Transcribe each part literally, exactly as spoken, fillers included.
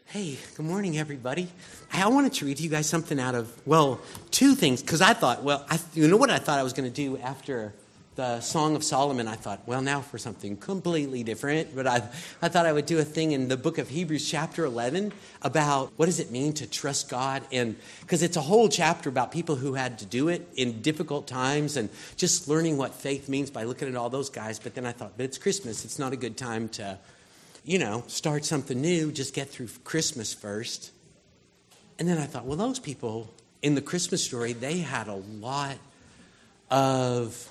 Hey, good morning, everybody. I wanted to read to you guys something out of, well, two things, because I thought, well, I, you know what I thought I was going to do after the Song of Solomon? I thought, well, now for something completely different, but I, I thought I would do a thing in the book of Hebrews chapter eleven about what does it mean to trust God, and because it's a whole chapter about people who had to do it in difficult times and just learning what faith means by looking at all those guys. But then I thought, but it's Christmas. It's not a good time to you know, start something new, just get through Christmas first. And then I thought, well, those people in the Christmas story, they had a lot of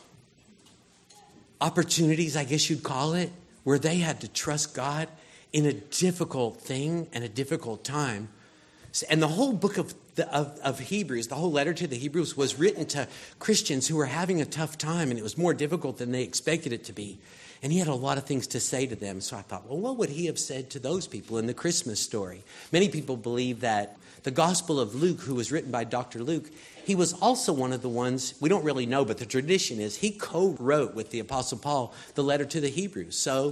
opportunities, I guess you'd call it, where they had to trust God in a difficult thing and a difficult time. And the whole book of, the, of, of Hebrews, the whole letter to the Hebrews was written to Christians who were having a tough time, and it was more difficult than they expected it to be. And he had a lot of things to say to them. So I thought, well, what would he have said to those people in the Christmas story? Many people believe that the Gospel of Luke, who was written by Doctor Luke, he was also one of the ones, we don't really know, but the tradition is he co-wrote with the Apostle Paul the letter to the Hebrews. So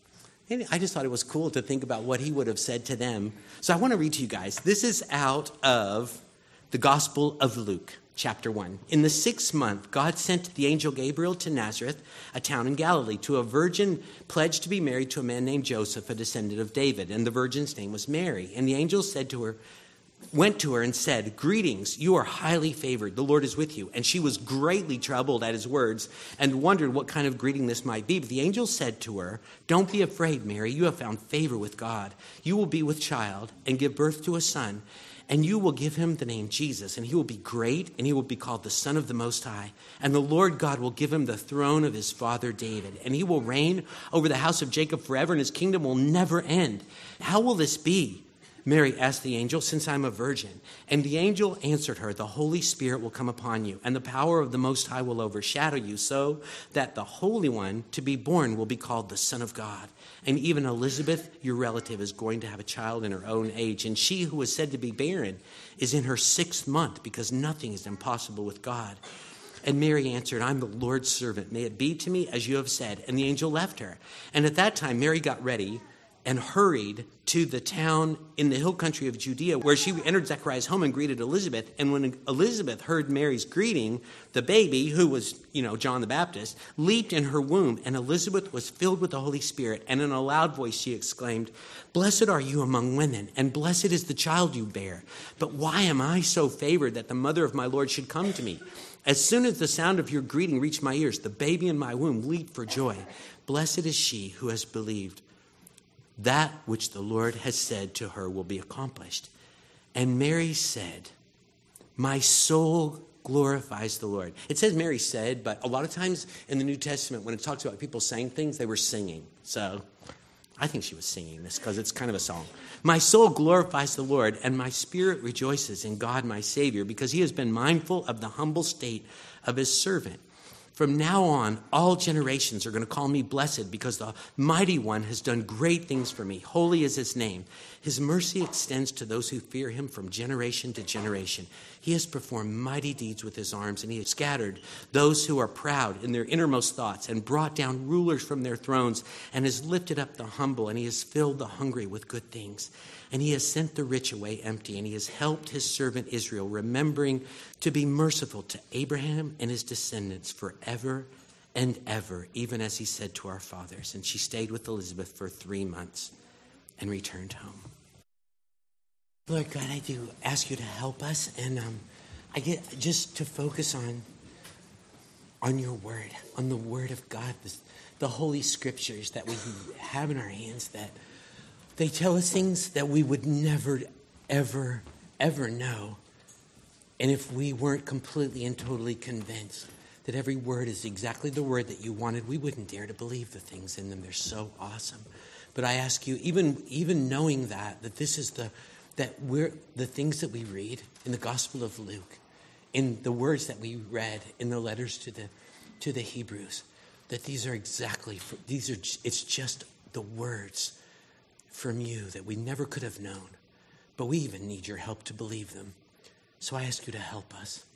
I just thought it was cool to think about what he would have said to them. So I want to read to you guys. This is out of the Gospel of Luke. Chapter one. In the sixth month, God sent the angel Gabriel to Nazareth, a town in Galilee, to a virgin pledged to be married to a man named Joseph, a descendant of David. And the virgin's name was Mary. And the angel said to her, went to her and said, "Greetings, you are highly favored. The Lord is with you." And she was greatly troubled at his words and wondered what kind of greeting this might be. But the angel said to her, "Don't be afraid, Mary. You have found favor with God. You will be with child and give birth to a son. And you will give him the name Jesus, and he will be great, and he will be called the Son of the Most High. And the Lord God will give him the throne of his father David, and he will reign over the house of Jacob forever, and his kingdom will never end." "How will this be?" Mary asked the angel, "since I'm a virgin?" And the angel answered her, "The Holy Spirit will come upon you, and the power of the Most High will overshadow you, so that the Holy One to be born will be called the Son of God. And even Elizabeth, your relative, is going to have a child in her own age. And she who was said to be barren is in her sixth month, because nothing is impossible with God." And Mary answered, "I'm the Lord's servant. May it be to me as you have said." And the angel left her. And at that time, Mary got ready and hurried to the town in the hill country of Judea, where she entered Zechariah's home and greeted Elizabeth. And when Elizabeth heard Mary's greeting, the baby, who was, you know, John the Baptist, leaped in her womb, and Elizabeth was filled with the Holy Spirit. And in a loud voice she exclaimed, "Blessed are you among women, and blessed is the child you bear. But why am I so favored that the mother of my Lord should come to me? As soon as the sound of your greeting reached my ears, the baby in my womb leaped for joy. Blessed is she who has believed. That which the Lord has said to her will be accomplished." And Mary said, "My soul glorifies the Lord." It says Mary said, but a lot of times in the New Testament, when it talks about people saying things, they were singing. So I think she was singing this because it's kind of a song. "My soul glorifies the Lord, and my spirit rejoices in God my Savior, because he has been mindful of the humble state of his servant. From now on, all generations are going to call me blessed, because the Mighty One has done great things for me. Holy is his name. His mercy extends to those who fear him from generation to generation. He has performed mighty deeds with his arms, and he has scattered those who are proud in their innermost thoughts, and brought down rulers from their thrones, and has lifted up the humble, and he has filled the hungry with good things. And he has sent the rich away empty, and he has helped his servant Israel, remembering to be merciful to Abraham and his descendants forever and ever, even as he said to our fathers." And she stayed with Elizabeth for three months and returned home. Lord God, I do ask you to help us, and um, I get just to focus on on your word, on the word of God, the, the holy scriptures that we have in our hands, that they tell us things that we would never, ever, ever know. And if we weren't completely and totally convinced that every word is exactly the word that you wanted, we wouldn't dare to believe the things in them. They're so awesome. But I ask you, even even knowing that, that this is the, that we're, the things that we read in the Gospel of Luke, in the words that we read in the letters to the to the Hebrews, that these are exactly, these are, it's just the words from you that we never could have known. But we even need your help to believe them. So I ask you to help us.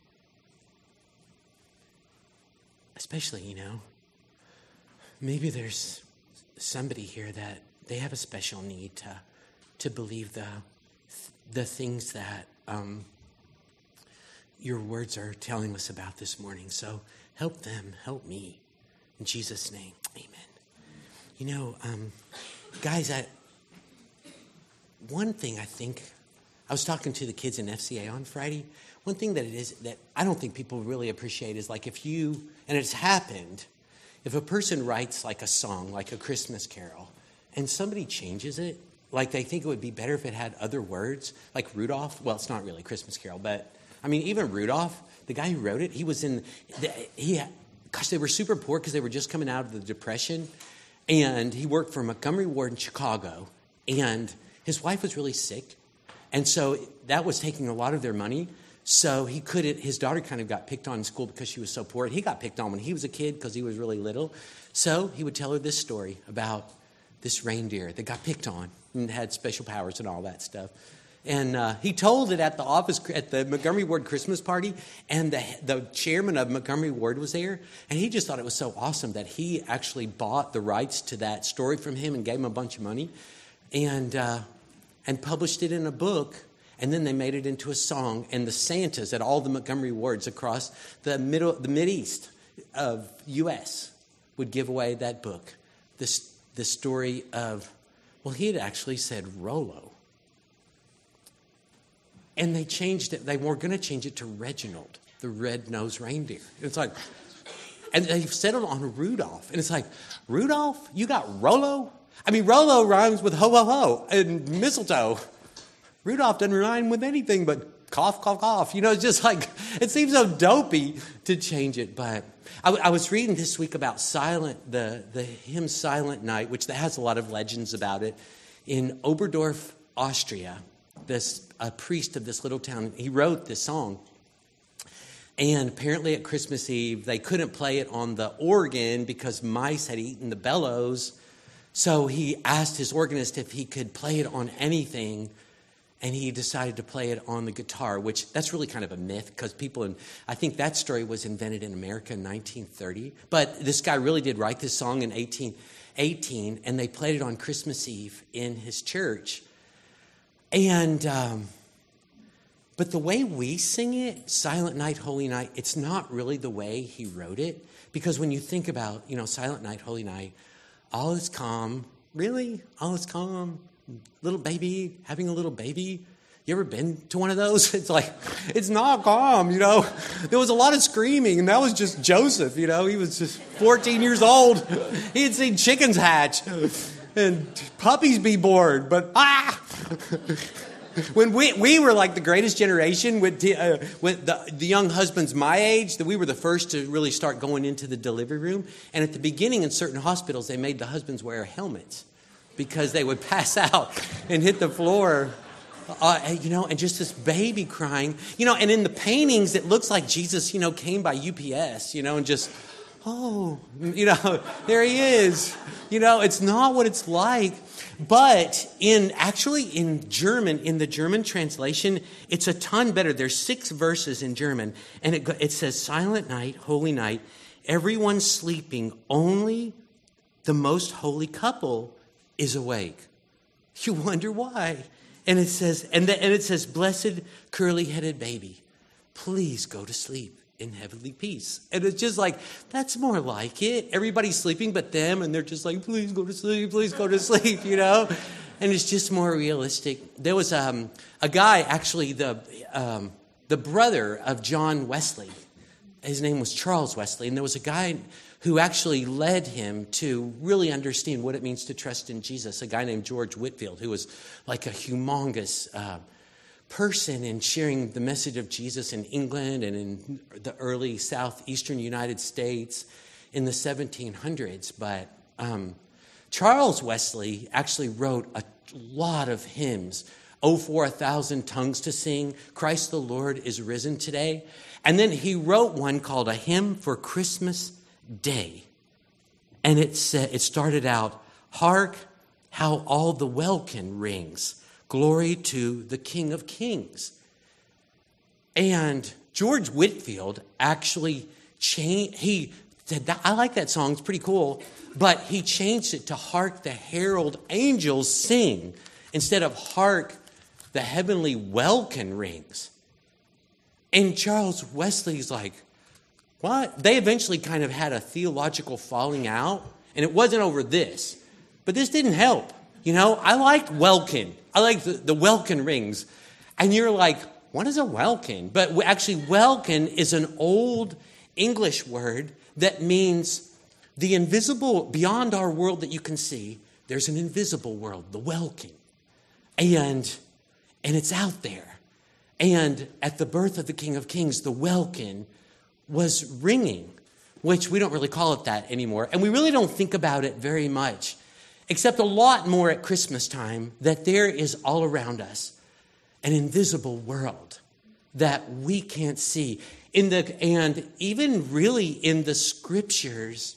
Especially, you know, maybe there's somebody here that they have a special need to to believe the the things that um, your words are telling us about this morning. So help them, help me. In Jesus' name, amen. You know, um, guys, I, one thing I think, I was talking to the kids in F C A on Friday. One thing that it is that I don't think people really appreciate is like if you, and it's happened, if a person writes like a song, like a Christmas carol, and somebody changes it, like they think it would be better if it had other words, like Rudolph. Well, it's not really a Christmas carol, but I mean, even Rudolph, the guy who wrote it, he was in, the, he, gosh, they were super poor because they were just coming out of the Depression. And he worked for Montgomery Ward in Chicago. And his wife was really sick. And so that was taking a lot of their money. So he couldn't, his daughter kind of got picked on in school because she was so poor. He got picked on when he was a kid because he was really little. So he would tell her this story about this reindeer that got picked on and had special powers and all that stuff. And uh, he told it at the office, at the Montgomery Ward Christmas party, and the, the chairman of Montgomery Ward was there. And he just thought it was so awesome that he actually bought the rights to that story from him and gave him a bunch of money and uh, and published it in a book. And then they made it into a song. And the Santas at all the Montgomery Wards across the middle, the Mideast of U S would give away that book. This the story of, well, he had actually said Rollo. And they changed it. They were going to change it to Reginald, the red-nosed reindeer. It's like, and they settled on Rudolph. And it's like, Rudolph, you got Rollo? I mean, Rollo rhymes with ho, ho, ho and mistletoe. Rudolph doesn't rhyme with anything but cough, cough, cough. You know, it's just like, it seems so dopey to change it. But I, I was reading this week about Silent, the, the hymn Silent Night, which has a lot of legends about it, in Oberdorf, Austria. This a priest of this little town, he wrote this song. And apparently at Christmas Eve, they couldn't play it on the organ because mice had eaten the bellows. So he asked his organist if he could play it on anything. And he decided to play it on the guitar, which that's really kind of a myth because people, in, I think that story was invented in America in nineteen thirty. But this guy really did write this song in eighteen eighteen, and they played it on Christmas Eve in his church. And, um, but the way we sing it, Silent Night, Holy Night, it's not really the way he wrote it. Because when you think about, you know, Silent Night, Holy Night, all is calm. Really? All is calm. Little baby, having a little baby. You ever been to one of those? It's like, it's not calm, you know. There was a lot of screaming, and that was just Joseph, you know. He was just fourteen years old. He had seen chickens hatch and puppies be born, but ah! When we we were like the greatest generation with, uh, with the, the young husbands my age, that we were the first to really start going into the delivery room. And at the beginning in certain hospitals, they made the husbands wear helmets because they would pass out and hit the floor. Uh, you know, and just this baby crying, you know, and in the paintings, it looks like Jesus, you know, came by U P S, you know, and just, oh, you know, there he is. You know, it's not what it's like. But in actually in German, in the German translation, it's a ton better. There's six verses in German, and it, it says, Silent Night, Holy Night, everyone sleeping, only the most holy couple is awake. You wonder why. And it says, and, the, and it says, blessed curly-headed baby, please go to sleep in heavenly peace. And it's just like, that's more like it. Everybody's sleeping but them, and they're just like, please go to sleep, please go to sleep, you know? And it's just more realistic. There was um, a guy, actually, the um, the brother of John Wesley. His name was Charles Wesley, and there was a guy who actually led him to really understand what it means to trust in Jesus, a guy named George Whitefield, who was like a humongous uh, person in sharing the message of Jesus in England and in the early southeastern United States in the seventeen hundreds. But um, Charles Wesley actually wrote a lot of hymns. Oh, for a thousand tongues to sing, Christ the Lord is risen today. And then he wrote one called A Hymn for Christmas Day. And it said, it started out, hark how all the welkin rings. Glory to the King of Kings. And George Whitefield actually changed, he said, I like that song, it's pretty cool, but he changed it to hark the herald angels sing. Instead of hark, the heavenly welkin rings. And Charles Wesley's like, what? They eventually kind of had a theological falling out, and it wasn't over this. But this didn't help. You know, I liked welkin. I liked the, the welkin rings. And you're like, what is a welkin? But actually, welkin is an old English word that means the invisible, beyond our world that you can see, there's an invisible world, the welkin. And, and it's out there. And at the birth of the King of Kings, the welkin was ringing, which we don't really call it that anymore. And we really don't think about it very much, except a lot more at Christmas time, that there is all around us an invisible world that we can't see. In the, and even really in the scriptures,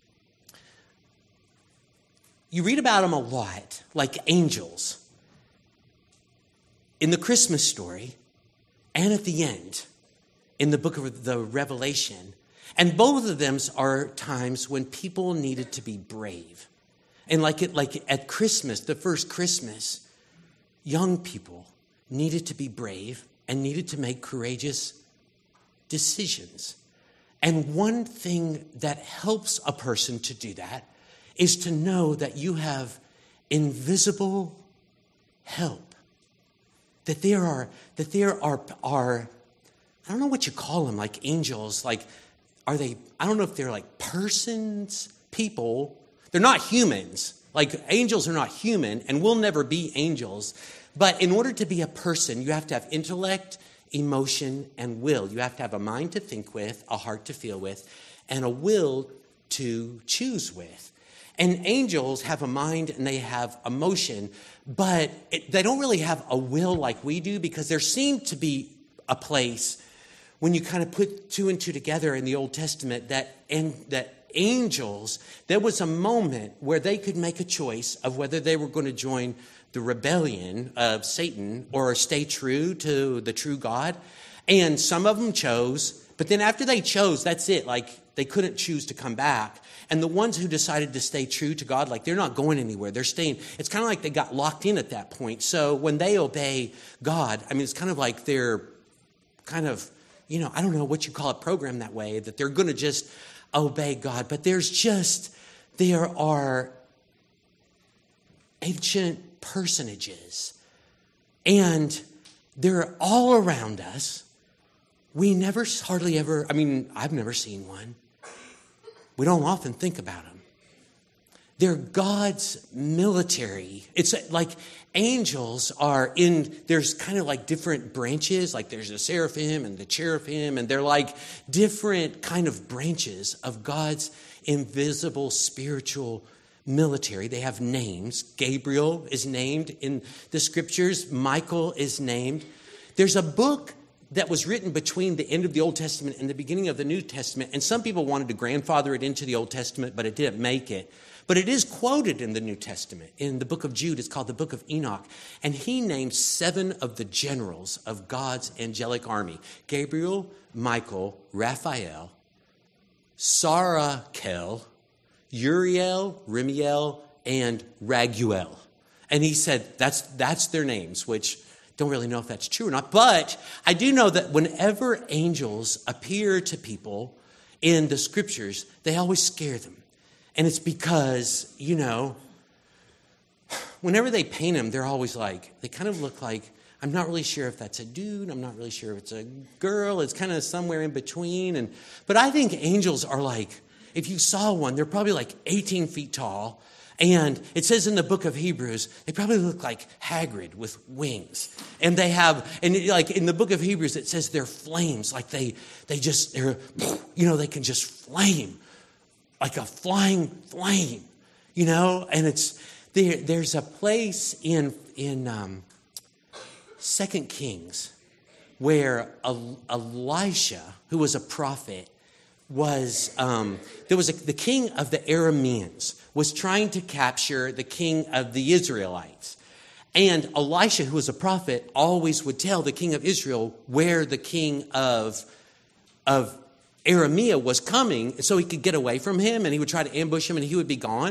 you read about them a lot, like angels. In the Christmas story, and at the end, in the book of the Revelation. And both of them are times when people needed to be brave. And like it, like at Christmas, the first Christmas, young people needed to be brave and needed to make courageous decisions. And one thing that helps a person to do that is to know that you have invisible help. That there are, that there are, are, I don't know what you call them, like angels, like, are they, I don't know if they're like persons, people. They're not humans. Like angels are not human and will never be angels. But in order to be a person, you have to have intellect, emotion, and will. You have to have a mind to think with, a heart to feel with, and a will to choose with. And angels have a mind and they have emotion, but it, they don't really have a will like we do, because there seemed to be a place when you kind of put two and two together in the Old Testament that, and, that angels, there was a moment where they could make a choice of whether they were going to join the rebellion of Satan or stay true to the true God. And some of them chose, but then after they chose, that's it. Like they couldn't choose to come back. And the ones who decided to stay true to God, like they're not going anywhere. They're staying. It's kind of like they got locked in at that point. So when they obey God, I mean, it's kind of like they're kind of, you know, I don't know what you call it, programmed that way, that they're going to just obey God. But there's just, there are ancient personages. And they're all around us. We never, hardly ever, I mean, I've never seen one. We don't often think about them. They're God's military. It's like angels are in, there's kind of like different branches, like there's the seraphim and the cherubim, and they're like different kind of branches of God's invisible spiritual military. They have names. Gabriel is named in the scriptures. Michael is named. There's a book that was written between the end of the Old Testament and the beginning of the New Testament. And some people wanted to grandfather it into the Old Testament, but it didn't make it. But it is quoted in the New Testament. In the book of Jude, it's called the book of Enoch. And he named seven of the generals of God's angelic army. Gabriel, Michael, Raphael, Sarakel, Uriel, Rimiel, and Raguel. And he said that's that's their names, which don't really know if that's true or not. But I do know that whenever angels appear to people in the scriptures, they always scare them. And it's because, you know, whenever they paint them, they're always like, they kind of look like, I'm not really sure if that's a dude. I'm not really sure if it's a girl. It's kind of somewhere in between. And but I think angels are like, if you saw one, they're probably like eighteen feet tall. And it says in the book of Hebrews, they probably look like Hagrid with wings. And they have, and like in the book of Hebrews, it says they're flames. Like they, they just, they're, you know, they can just flame like a flying flame, you know. And it's, there, there's a place in, in um, Second Kings where Elisha, who was a prophet, was, um, there was a, the king of the Arameans was trying to capture the king of the Israelites. And Elisha, who was a prophet, always would tell the king of Israel where the king of, of Aramea was coming so he could get away from him, and he would try to ambush him and he would be gone.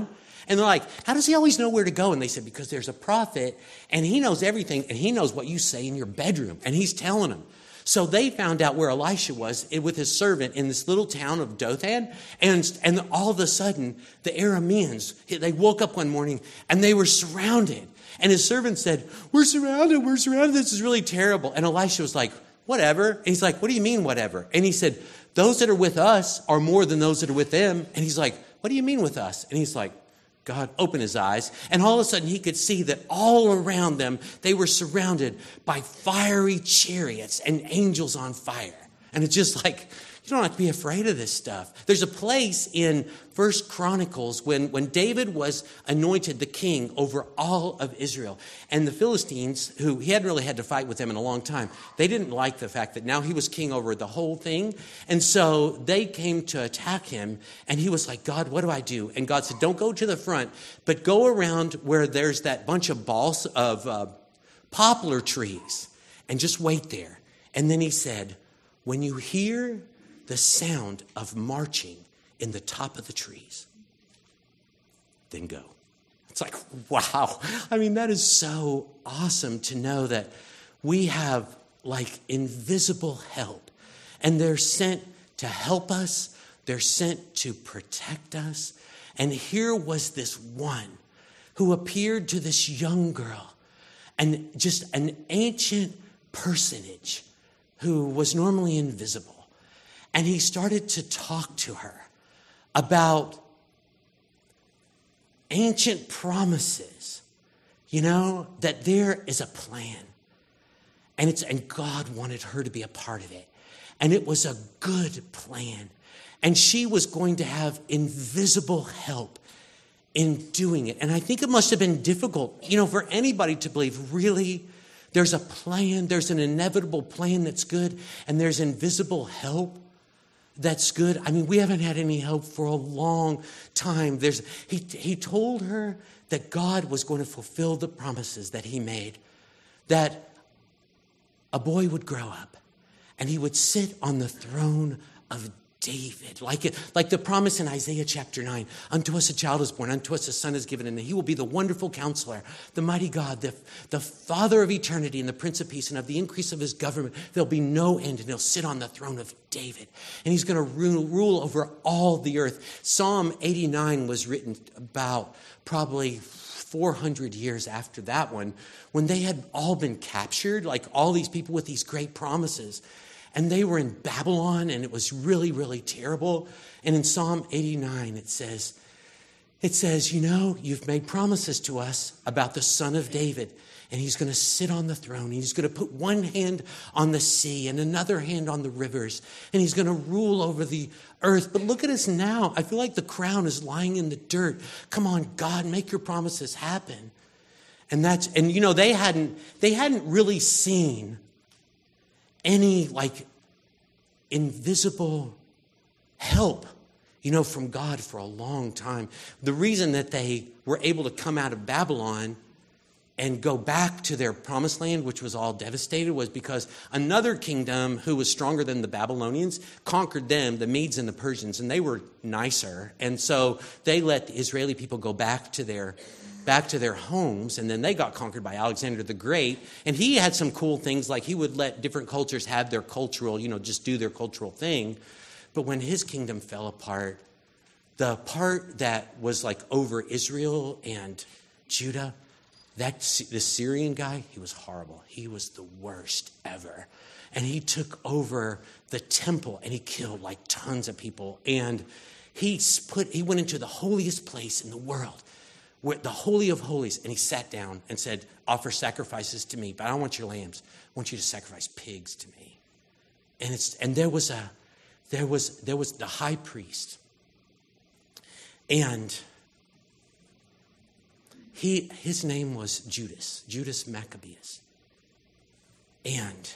And they're like, how does he always know where to go? And they said, because there's a prophet, and he knows everything, and he knows what you say in your bedroom, and he's telling them. So they found out where Elisha was with his servant in this little town of Dothan. And, and all of a sudden, the Arameans, they woke up one morning and they were surrounded. And his servant said, we're surrounded, we're surrounded. This is really terrible. And Elisha was like, whatever. And he's like, what do you mean, whatever? And he said, those that are with us are more than those that are with them. And he's like, what do you mean with us? And he's like, God opened his eyes, and all of a sudden he could see that all around them, they were surrounded by fiery chariots and angels on fire. And it's just like, you don't have to be afraid of this stuff. There's a place in First Chronicles when, when David was anointed the king over all of Israel. And the Philistines, who he hadn't really had to fight with them in a long time, they didn't like the fact that now he was king over the whole thing. And so they came to attack him. And he was like, God, what do I do? And God said, don't go to the front, but go around where there's that bunch of balls of uh, poplar trees and just wait there. And then he said, when you hear the sound of marching in the top of the trees, then go. It's like, wow. I mean, that is so awesome to know that we have like invisible help, and they're sent to help us. They're sent to protect us. And here was this one who appeared to this young girl, and just an ancient personage who was normally invisible. And he started to talk to her about ancient promises, you know, that there is a plan. And it's and God wanted her to be a part of it. And it was a good plan. And she was going to have invisible help in doing it. And I think it must have been difficult, you know, for anybody to believe, really, there's a plan, there's an inevitable plan that's good, and there's invisible help that's good. I mean, we haven't had any help for a long time. There's he he told her that God was going to fulfill the promises that he made, that a boy would grow up and he would sit on the throne of David, like it, like the promise in Isaiah chapter nine. Unto us a child is born, unto us a son is given, and he will be the wonderful counselor, the mighty God, the, the Father of eternity, and the Prince of Peace. And of the increase of his government, there'll be no end, and he'll sit on the throne of David. And he's going to rule, rule over all the earth. Psalm eighty-nine was written about probably four hundred years after that one, when they had all been captured, like all these people with these great promises. And they were in Babylon, and it was really, really terrible. And in Psalm eighty-nine, it says, it says, you know, you've made promises to us about the Son of David, and he's going to sit on the throne. He's going to put one hand on the sea and another hand on the rivers, and he's going to rule over the earth. But look at us now. I feel like the crown is lying in the dirt. Come on, God, make your promises happen. And that's, and you know, they hadn't, they hadn't really seen any like invisible help, you know, from God for a long time. The reason that they were able to come out of Babylon and go back to their promised land, which was all devastated, was because another kingdom who was stronger than the Babylonians conquered them, the Medes and the Persians, and they were nicer. And so they let the Israeli people go back to their back to their homes, and then they got conquered by Alexander the Great. And he had some cool things, like he would let different cultures have their cultural, you know, just do their cultural thing. But when his kingdom fell apart, the part that was like over Israel and Judah, that the Syrian guy, he was horrible. He was the worst ever. And he took over the temple, and he killed like tons of people. And he put he went into the holiest place in the world, where the Holy of Holies, and he sat down and said, offer sacrifices to me, but I don't want your lambs. I want you to sacrifice pigs to me. And it's and there was a there was there was the high priest. And he his name was Judas, Judas Maccabeus. And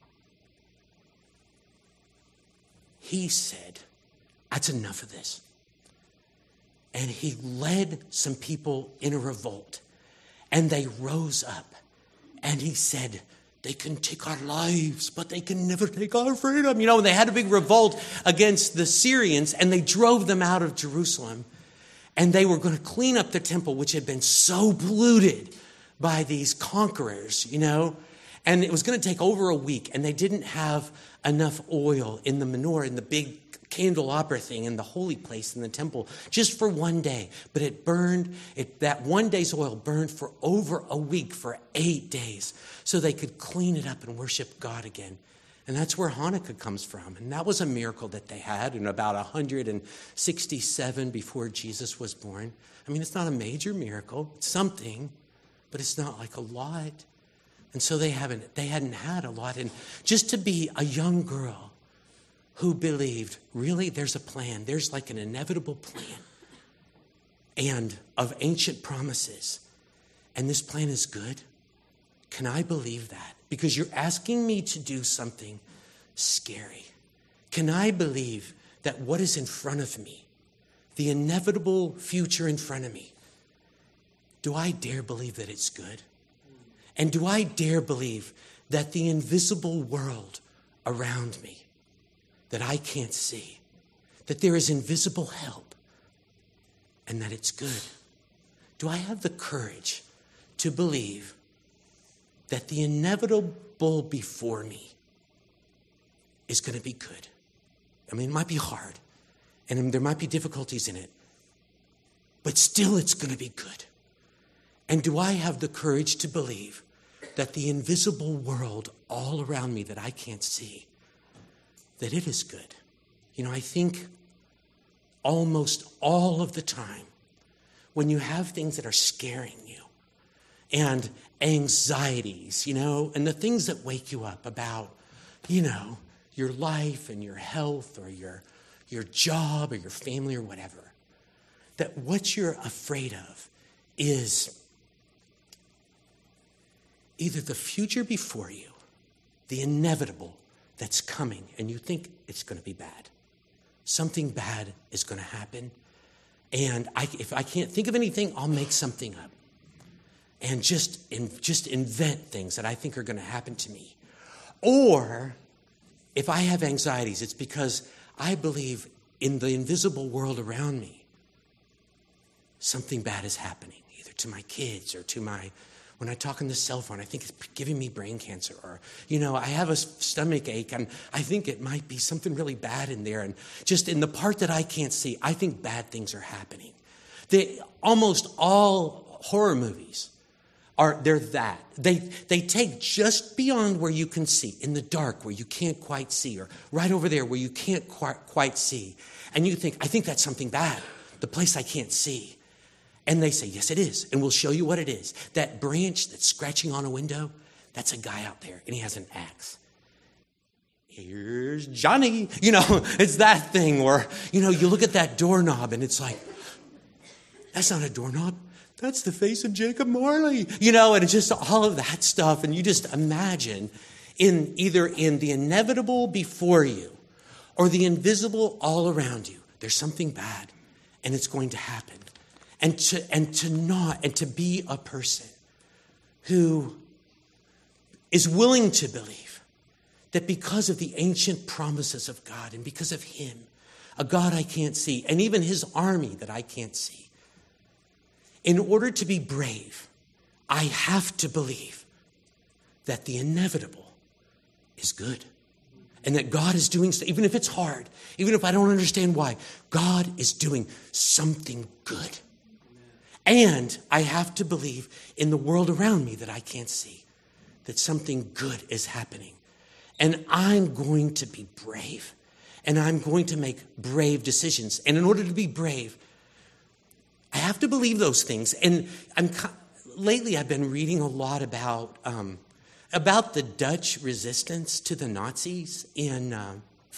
he said, that's enough of this. And he led some people in a revolt. And they rose up. And he said, they can take our lives, but they can never take our freedom. You know, they had a big revolt against the Syrians, and they drove them out of Jerusalem. And they were going to clean up the temple, which had been so polluted by these conquerors, you know. And it was going to take over a week, and they didn't have enough oil in the menorah, in the big candelabra thing in the holy place in the temple, just for one day. But it burned, it, that one day's oil burned for over a week, for eight days, so they could clean it up and worship God again. And that's where Hanukkah comes from. And that was a miracle that they had in about one hundred sixty-seven before Jesus was born. I mean, it's not a major miracle. It's something, but it's not like a lot. And so they haven't, they hadn't had a lot. And just to be a young girl who believed, really, there's a plan. There's like an inevitable plan and of ancient promises. And this plan is good. Can I believe that? Because you're asking me to do something scary. Can I believe that what is in front of me, the inevitable future in front of me, do I dare believe that it's good? And do I dare believe that the invisible world around me that I can't see, that there is invisible help and that it's good? Do I have the courage to believe that the inevitable before me is going to be good? I mean, it might be hard and there might be difficulties in it, but still it's going to be good. And do I have the courage to believe that the invisible world all around me that I can't see, that it is good? You know, I think almost all of the time when you have things that are scaring you and anxieties, you know, and the things that wake you up about, you know, your life and your health or your, your job or your family or whatever, that what you're afraid of is either the future before you, the inevitable that's coming, and you think it's going to be bad. Something bad is going to happen. And I, if I can't think of anything, I'll make something up. And just, in, just invent things that I think are going to happen to me. Or if I have anxieties, it's because I believe in the invisible world around me, something bad is happening, either to my kids or to my... When I talk on the cell phone, I think it's giving me brain cancer. Or, you know, I have a stomach ache, and I think it might be something really bad in there. And just in the part that I can't see, I think bad things are happening. They, almost all horror movies are, they're that. They, they take just beyond where you can see, in the dark where you can't quite see, or right over there where you can't quite, quite see. And you think, I think that's something bad, the place I can't see. And they say, yes, it is. And we'll show you what it is. That branch that's scratching on a window, that's a guy out there, and he has an axe. Here's Johnny. You know, it's that thing. Or, you know, you look at that doorknob, and it's like, that's not a doorknob. That's the face of Jacob Marley. You know, and it's just all of that stuff. And you just imagine in either in the inevitable before you or the invisible all around you, there's something bad, and it's going to happen. And to and to not and to be a person who is willing to believe that because of the ancient promises of God and because of him, a God I can't see, and even his army that I can't see, in order to be brave, I have to believe that the inevitable is good. And that God is doing, even if it's hard, even if I don't understand why, God is doing something good. And I have to believe in the world around me that I can't see, that something good is happening. And I'm going to be brave. And I'm going to make brave decisions. And in order to be brave, I have to believe those things. And I'm lately I've been reading a lot about um, about the Dutch resistance to the Nazis in uh,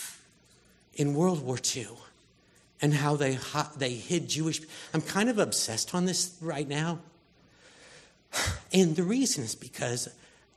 in World War Two. And how they they hid Jewish. I'm kind of obsessed on this right now. And the reason is because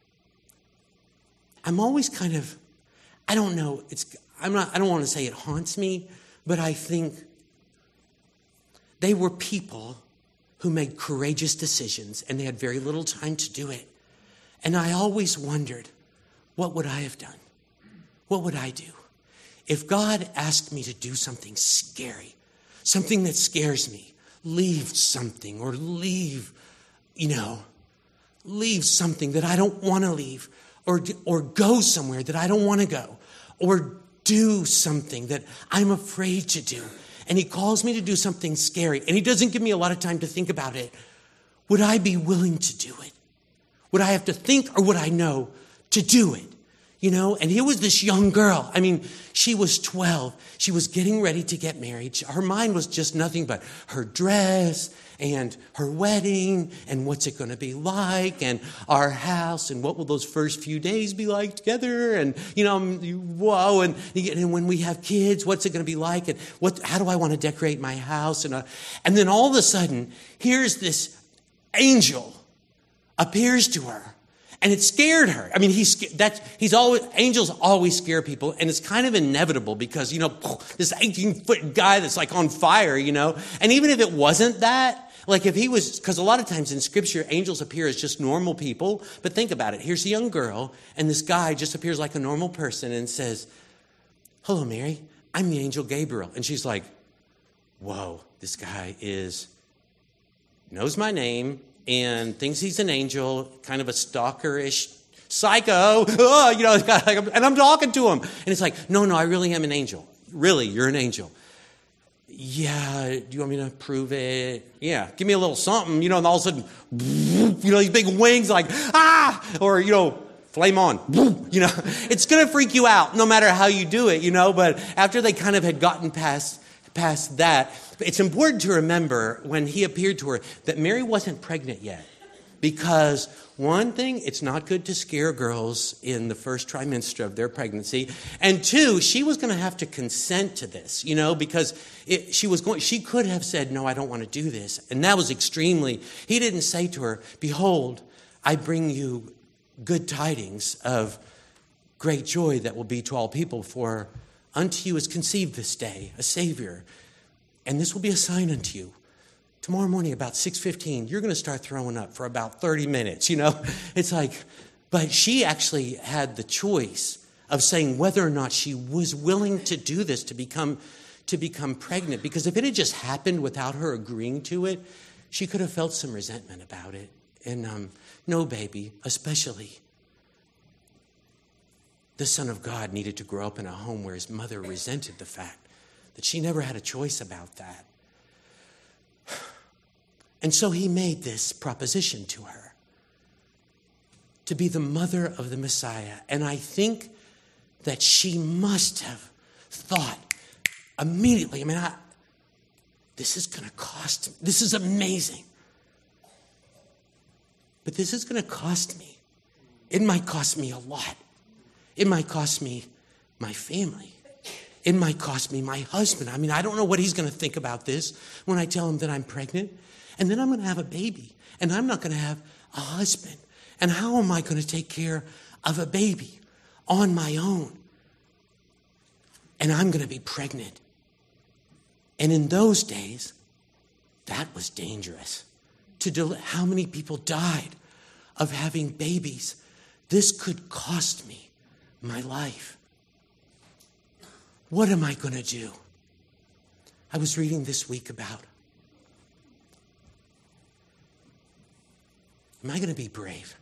I'm always kind of, I don't know, it's I'm not I don't want to say it haunts me, but I think they were people who made courageous decisions and they had very little time to do it. And I always wondered, what would I have done? What would I do? If God asked me to do something scary, something that scares me, leave something or leave, you know, leave something that I don't want to leave, or, or go somewhere that I don't want to go, or do something that I'm afraid to do. And he calls me to do something scary, and he doesn't give me a lot of time to think about it. Would I be willing to do it? Would I have to think, or would I know to do it? You know, and here was this young girl. I mean, she was twelve. She was getting ready to get married. Her mind was just nothing but her dress and her wedding and what's it going to be like and our house and what will those first few days be like together and, you know, whoa, and, and when we have kids, what's it going to be like and what? How do I want to decorate my house? And, uh, and then all of a sudden, here's this angel appears to her. And it scared her. I mean, he's that's he's always angels always scare people, and it's kind of inevitable because, you know, this eighteen-foot guy that's like on fire, you know. And even if it wasn't that, like if he was, because a lot of times in Scripture, angels appear as just normal people. But think about it. Here's a young girl, and this guy just appears like a normal person and says, "Hello, Mary. I'm the angel Gabriel." And she's like, "Whoa, this guy is knows my name." And thinks he's an angel, kind of a stalkerish psycho, oh, you know, and I'm talking to him. And it's like, no, no, I really am an angel. Really, you're an angel. Yeah, do you want me to prove it? Yeah, give me a little something, you know, and all of a sudden, you know, these big wings like, ah, or, you know, flame on, you know. It's going to freak you out no matter how you do it, you know, but after they kind of had gotten past past that, it's important to remember when he appeared to her that Mary wasn't pregnant yet. Because one thing, it's not good to scare girls in the first trimester of their pregnancy. And two, she was going to have to consent to this, you know, because it, she was going, she could have said, no, I don't want to do this. And that was extremely, he didn't say to her, behold, I bring you good tidings of great joy that will be to all people, for unto you is conceived this day a Savior, and this will be a sign unto you. Tomorrow morning about six fifteen, you're going to start throwing up for about thirty minutes, you know. It's like, but she actually had the choice of saying whether or not she was willing to do this to become to become pregnant. Because if it had just happened without her agreeing to it, she could have felt some resentment about it. And um, no, baby, especially the Son of God needed to grow up in a home where his mother resented the fact that she never had a choice about that. And so he made this proposition to her to be the mother of the Messiah. And I think that she must have thought immediately, I mean, I, this is going to cost me. This is amazing. But this is going to cost me. It might cost me a lot. It might cost me my family. It might cost me my husband. I mean, I don't know what he's going to think about this when I tell him that I'm pregnant. And then I'm going to have a baby. And I'm not going to have a husband. And how am I going to take care of a baby on my own? And I'm going to be pregnant. And in those days, that was dangerous. To del- how many people died of having babies? This could cost me my life. What am I going to do? I was reading this week about, am I going to be brave?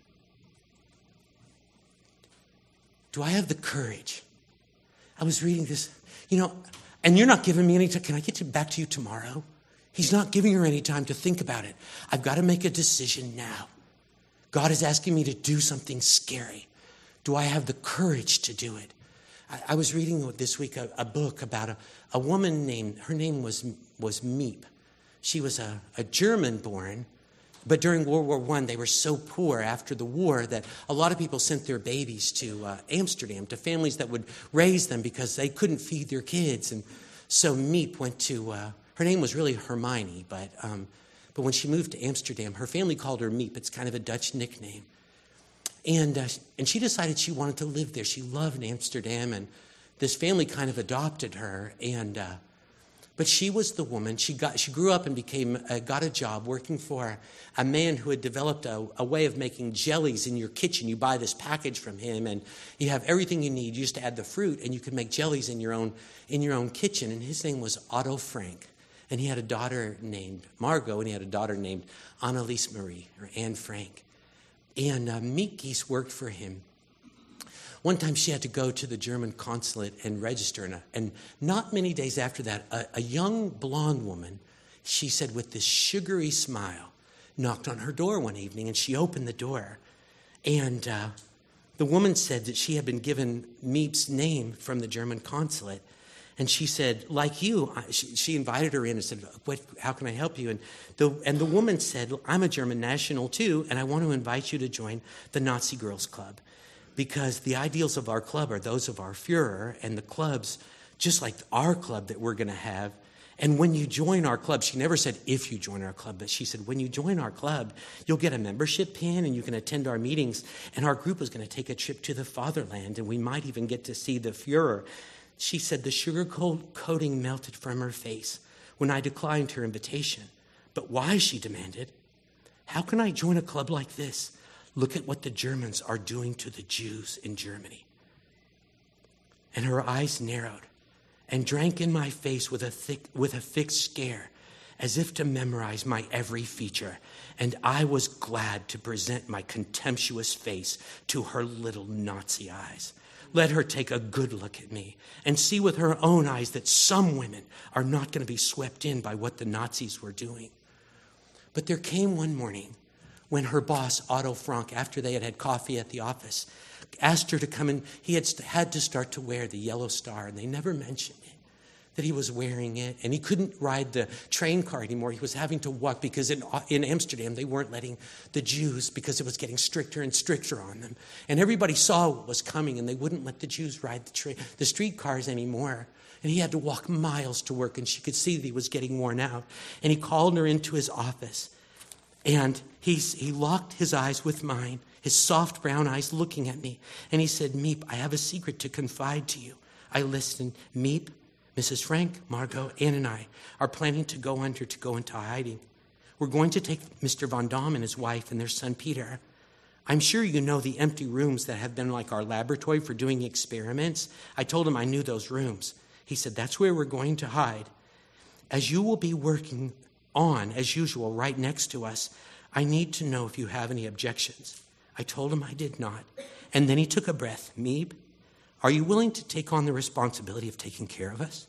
Do I have the courage? I was reading this, you know, and you're not giving me any time. Can I get to, back to you tomorrow? He's not giving her any time to think about it. I've got to make a decision now. God is asking me to do something scary. Do I have the courage to do it? I, I was reading this week a, a book about a, a woman named, her name was, was Miep. She was a, a German-born, but during World War One, they were so poor after the war that a lot of people sent their babies to uh, Amsterdam, to families that would raise them because they couldn't feed their kids. And so Miep went to, uh, her name was really Hermione, but um, but when she moved to Amsterdam, her family called her Miep. It's kind of a Dutch nickname. And uh, and she decided she wanted to live there. She loved Amsterdam, and this family kind of adopted her. And uh, but she was the woman. She got she grew up and became uh, got a job working for a man who had developed a, a way of making jellies in your kitchen. You buy this package from him, and you have everything you need. You just add the fruit, and you can make jellies in your own in your own kitchen. And his name was Otto Frank. And he had a daughter named Margot, and he had a daughter named Annalise Marie, or Anne Frank. And uh, Meek Geese worked for him. One time she had to go to the German consulate and register. And, and not many days after that, a, a young blonde woman, she said with this sugary smile, knocked on her door one evening, and she opened the door. And uh, the woman said that she had been given Meep's name from the German consulate. And she said, like you, she, she invited her in and said, what, how can I help you? And the, and the woman said, I'm a German national too, and I want to invite you to join the Nazi Girls Club. Because the ideals of our club are those of our Führer, and the clubs, just like our club that we're going to have. And when you join our club, she never said if you join our club, but she said when you join our club, you'll get a membership pin and you can attend our meetings. And our group is going to take a trip to the fatherland, and we might even get to see the Führer. She said the sugar coating melted from her face when I declined her invitation. But why, she demanded. How can I join a club like this? Look at what the Germans are doing to the Jews in Germany. And her eyes narrowed and drank in my face with a thick, with a fixed stare, as if to memorize my every feature. And I was glad to present my contemptuous face to her little Nazi eyes. Let her take a good look at me and see with her own eyes that some women are not going to be swept in by what the Nazis were doing. But there came one morning when her boss, Otto Frank, after they had had coffee at the office, asked her to come in. He had had to start to wear the yellow star, and they never mentioned it, that he was wearing it. And he couldn't ride the train car anymore. He was having to walk because in, in Amsterdam, they weren't letting the Jews, because it was getting stricter and stricter on them. And everybody saw what was coming, and they wouldn't let the Jews ride the, tra- the streetcars anymore. And he had to walk miles to work, and she could see that he was getting worn out. And he called her into his office. And he, he locked his eyes with mine, his soft brown eyes looking at me. And he said, Meep, I have a secret to confide to you. I listened. Meep, Missus Frank, Margot, Ann, and I are planning to go under to go into hiding. We're going to take Mister Von Damme and his wife and their son Peter. I'm sure you know the empty rooms that have been like our laboratory for doing experiments. I told him I knew those rooms. He said, that's where we're going to hide. As you will be working on, as usual, right next to us, I need to know if you have any objections. I told him I did not. And then he took a breath. Meeb, are you willing to take on the responsibility of taking care of us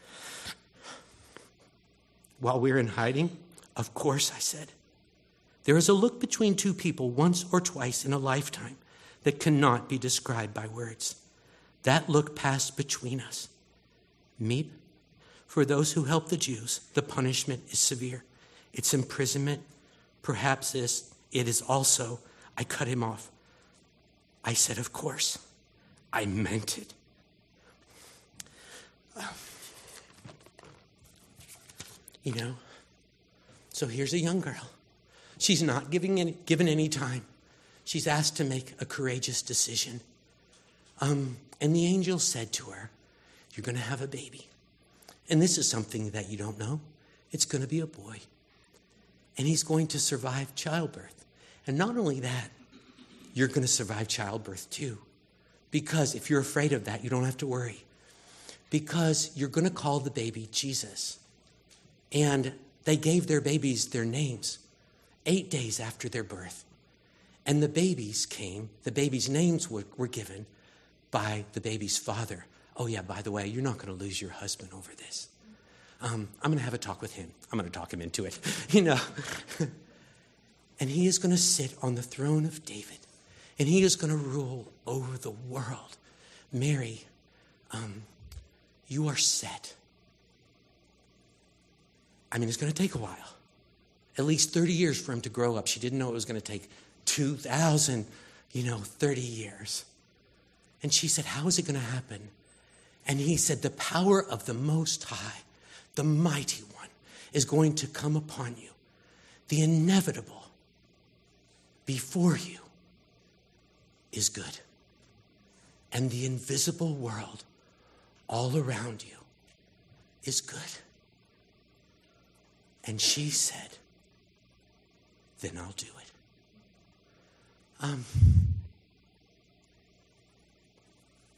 while we're in hiding? Of course, I said. There is a look between two people once or twice in a lifetime that cannot be described by words. That look passed between us. Meeb, for those who help the Jews, the punishment is severe. It's imprisonment. Perhaps this, it is also, I cut him off. I said, of course. I meant it. You know, so here's a young girl. She's not giving any, given any time. She's asked to make a courageous decision. Um, and the angel said to her, you're going to have a baby. And this is something that you don't know. It's going to be a boy. And he's going to survive childbirth. And not only that, you're going to survive childbirth too. Because if you're afraid of that, you don't have to worry. Because you're going to call the baby Jesus. And they gave their babies their names eight days after their birth. And the babies came, the babies' names were, were given by the baby's father. Oh yeah, by the way, you're not going to lose your husband over this. Um, I'm going to have a talk with him. I'm going to talk him into it, you know. And he is going to sit on the throne of David. And he is going to rule over the world. Mary, um, you are set. I mean, it's going to take a while. At least thirty years for him to grow up. She didn't know it was going to take two thousand, you know, thirty years. And she said, how is it going to happen? And he said, the power of the Most High, the Mighty One, is going to come upon you. The inevitable before you is good. And the invisible world all around you is good. And she said, then I'll do it. Um,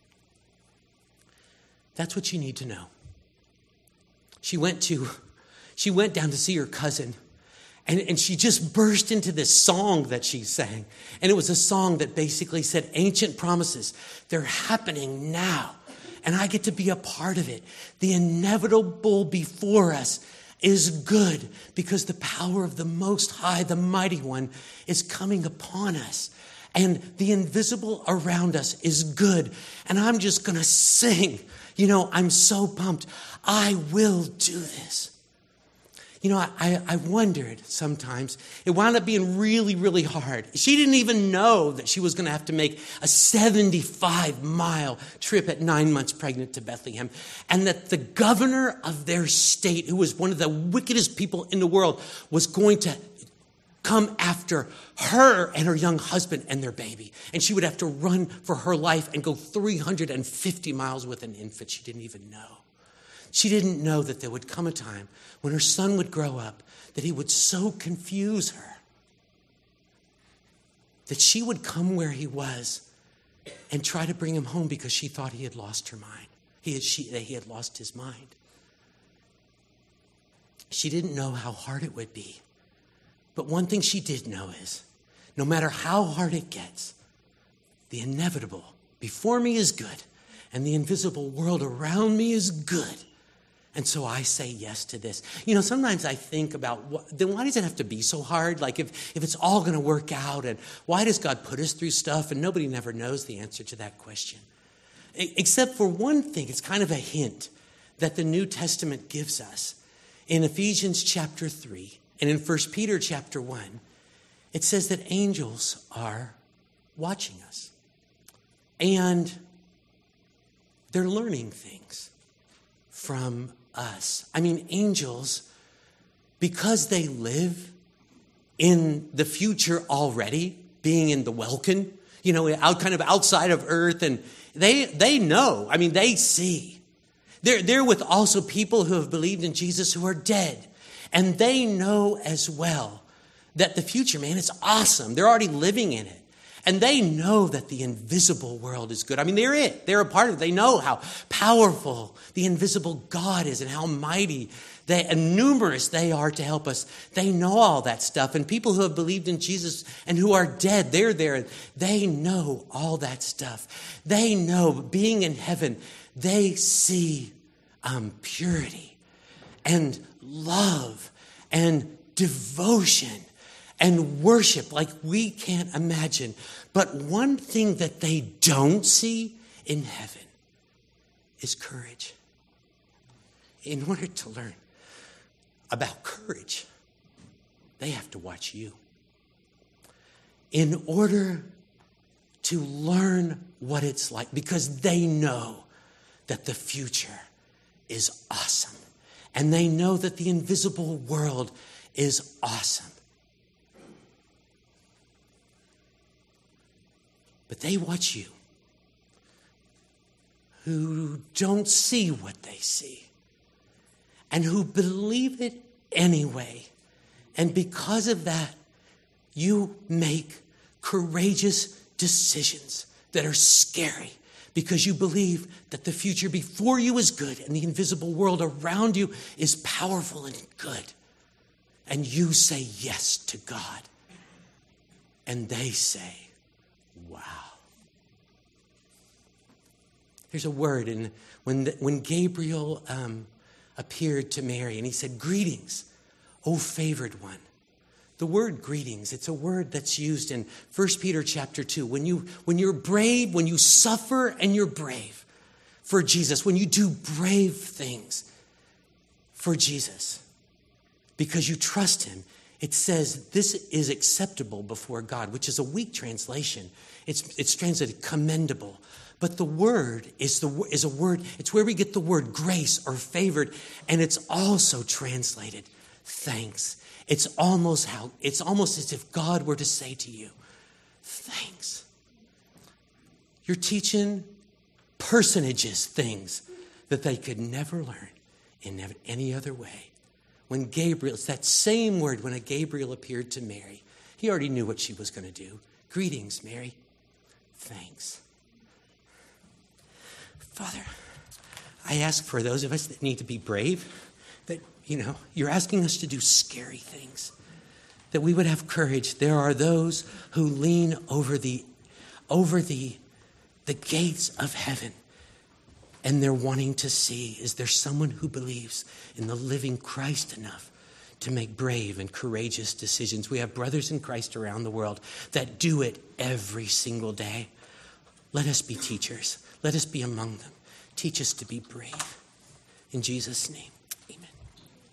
that's what you need to know. She went to she went down to see her cousin. And, and she just burst into this song that she sang. And it was a song that basically said, ancient promises, they're happening now. And I get to be a part of it. The inevitable before us is good because the power of the Most High, the Mighty One, is coming upon us. And the invisible around us is good. And I'm just going to sing. You know, I'm so pumped. I will do this. You know, I, I wondered sometimes. It wound up being really, really hard. She didn't even know that she was going to have to make a seventy-five mile trip at nine months pregnant to Bethlehem. And that the governor of their state, who was one of the wickedest people in the world, was going to come after her and her young husband and their baby. And she would have to run for her life and go three hundred fifty miles with an infant she didn't even know. She didn't know that there would come a time when her son would grow up, that he would so confuse her, that she would come where he was and try to bring him home because she thought he had lost her mind. He had, she, that he had lost his mind. She didn't know how hard it would be. But one thing she did know is, no matter how hard it gets, the inevitable before me is good, and the invisible world around me is good. And so I say yes to this. You know, sometimes I think about, what, then why does it have to be so hard? Like if, if it's all going to work out, and why does God put us through stuff? And nobody never knows the answer to that question. Except for one thing, it's kind of a hint that the New Testament gives us. In Ephesians chapter three and in First Peter chapter one, it says that angels are watching us. And they're learning things from us. I mean, angels, because they live in the future already, being in the Welkin, you know, out kind of outside of earth, and they they know. I mean, they see. They're they're with also people who have believed in Jesus who are dead, and they know as well that the future, man, it's awesome. They're already living in it. And they know that the invisible world is good. I mean, they're it. They're a part of it. They know how powerful the invisible God is and how mighty they, and numerous they are to help us. They know all that stuff. And people who have believed in Jesus and who are dead, they're there. They know all that stuff. They know, being in heaven, they see um, purity and love and devotion and worship like we can't imagine. But one thing that they don't see in heaven is courage. In order to learn about courage, they have to watch you. In order to learn what it's like, because they know that the future is awesome. And they know that the invisible world is awesome. But they watch you, who don't see what they see, and who believe it anyway. And because of that, you make courageous decisions that are scary, because you believe that the future before you is good and the invisible world around you is powerful and good. And you say yes to God. And they say, wow. There's a word in when the, when Gabriel um, appeared to Mary and he said, "Greetings, O favored one." The word greetings, it's a word that's used in First Peter chapter two. When you when you're brave, when you suffer and you're brave for Jesus, when you do brave things for Jesus because you trust him, it says this is acceptable before God, which is a weak translation. It's it's translated commendable. But the word is the is a word, it's where we get the word grace or favored, and it's also translated thanks. It's almost how it's almost as if God were to say to you, thanks. You're teaching personages things that they could never learn in any other way. When Gabriel, it's that same word when a Gabriel appeared to Mary. He already knew what she was going to do. Greetings, Mary. Thanks. Father, I ask for those of us that need to be brave, that, you know, you're asking us to do scary things, that we would have courage. There are those who lean over the, over the, the gates of heaven, and they're wanting to see, is there someone who believes in the living Christ enough to make brave and courageous decisions? We have brothers in Christ around the world that do it every single day. Let us be teachers. Let us be among them. Teach us to be brave. In Jesus' name.